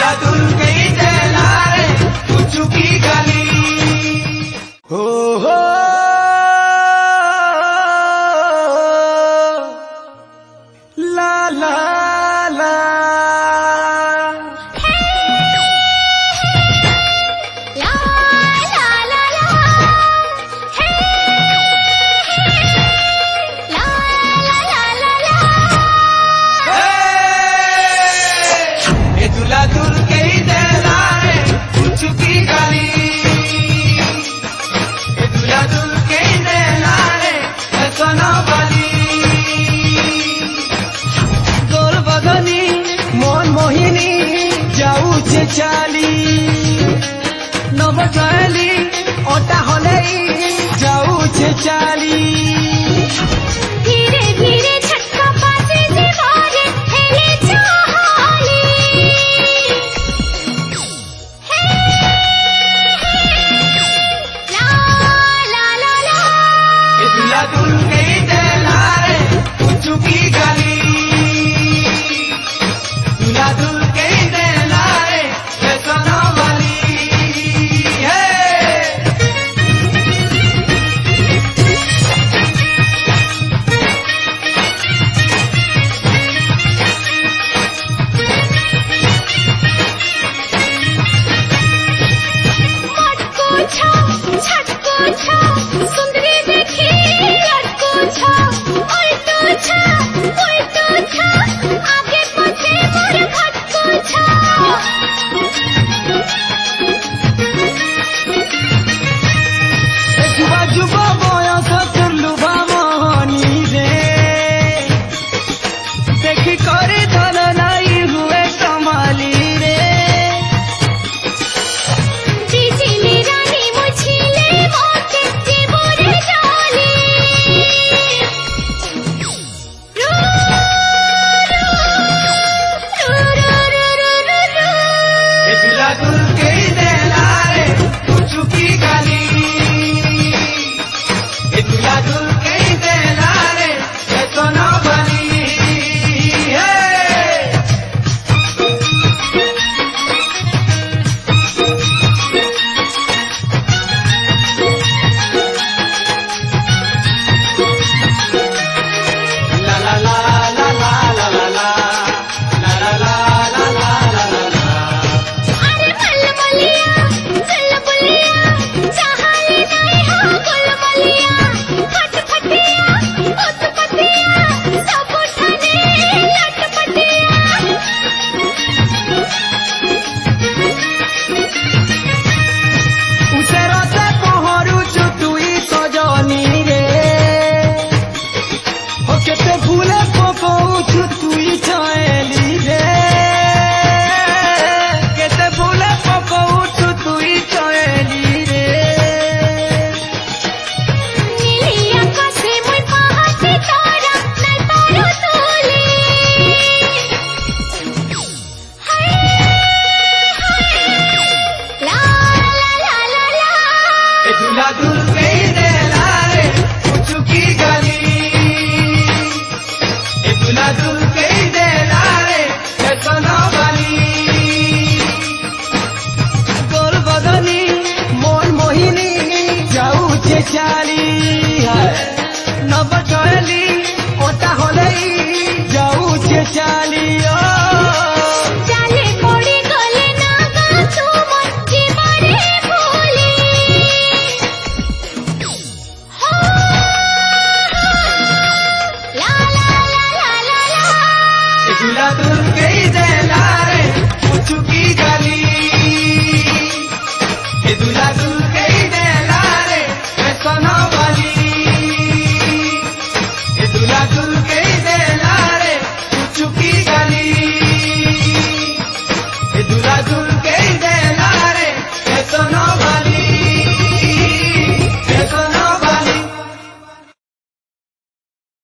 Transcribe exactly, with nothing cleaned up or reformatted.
दुल गई दिलारे कुछ की गली हो हो ला ला ला दुल गई दिलारे कुछ की गली दुल्हा दुल गई दिलारे सोना वाली गोल बगनी मन मोहिनी जाऊचे चाली नव गली ओटा हले जाऊचे चाली धीरे धीरे छक्का पासे दीवारे हेले चाहाली दुल्हा दुल गई दिलारे कुछ की गली दुल्हा दुल गई दिलारे सोना वाली है मटको छा छटको छा सुंदरी देखी लटको छा उल्टो छा उल्टो छा आगे पीछे मोर खटको छा जुबा जुबा बयस तुलुभा मोहनी रे देखी करे धन नाई हुए कमाली रे चिचिली रानी मुझिले मोटे जीवरे जाली रू रू रू रू रू रू ए दुल्हा दुल गई दिलारे कुछ की गली ए दुल्हा दुल गई दिलारे सोना वाली है La la la la la la la la la la la la la la la la अरे मलमलिया चलबुलिया चाहले नहीं हो गुलमलिया फटफटिया उत्पतिया सब उठने लटपटिया उसे राते पहरुछु तुई सजनी रे हो केते फूले पकौछु तुई चली रे केते फूले पकौछु तुई चली रे नीली आकाशे मुई पाहती तारा नहीं पारो तोले हाय हाय ला ला ला ला ए दुल्हा दुल गई दिलारे कुछ की गली ए दुल्हा दुल गई दिलारे सोना वाली गोल बदनी मन मोहिनी जाऊचे चाली नव चली ओटा हले जाऊचे चाली ओ जाले पड़ी गले ना गा तू मत जीवरे भूली हो ला ला ला ला ला ला दुल्हा दुल गई दिलारे कुछ की गली